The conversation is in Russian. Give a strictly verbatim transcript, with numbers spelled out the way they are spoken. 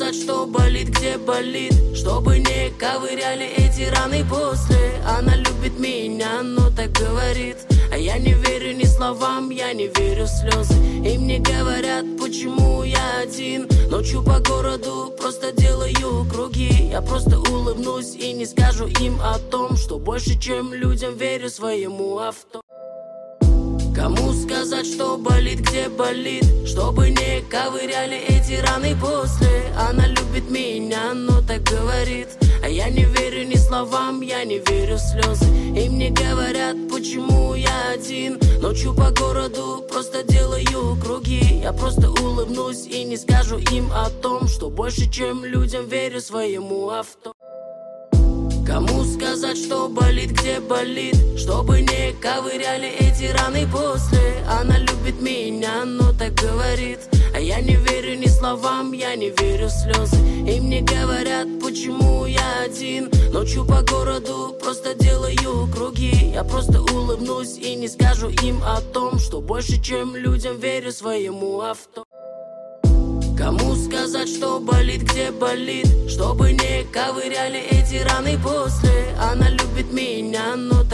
сказать, что болит, где болит, чтобы не ковыряли эти раны после. Она любит меня, но так говорит, а я не верю ни словам, я не верю в слезы. И мне говорят, почему я один, ночью по городу просто делаю круги. Я просто улыбнусь и не скажу им о том, что больше, чем людям, верю своему авто. Кому сказать, что болит, где болит, чтобы не ковыряли эти раны после. Она любит меня, но так говорит, а я не верю ни словам, я не верю в слезы. И мне говорят, почему я один, ночью по городу просто делаю круги. Я просто улыбнусь и не скажу им о том, что больше, чем людям, верю своему авто. Кому сказать, что болит, где болит, чтобы не ковыряли эти раны после. Она любит меня, но так говорит, а я не верю ни словам, я не верю в слезы. И мне говорят, почему я один, ночью по городу просто делаю круги. Я просто улыбнусь и не скажу им о том, что больше, чем людям, верю своему авто. Кому сказать, что болит, где болит, чтобы не ковыряли эти раны после. Она любит меня, но так